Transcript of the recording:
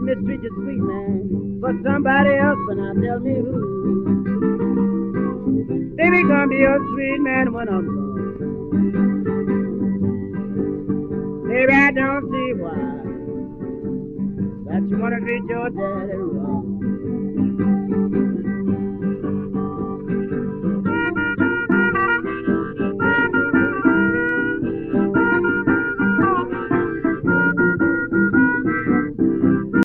mistreat you, sweet man, for somebody else, but now tell me who. Baby, gonna be a sweet man when I'm gone. Baby, I don't see why that you wanna treat your daddy wrong.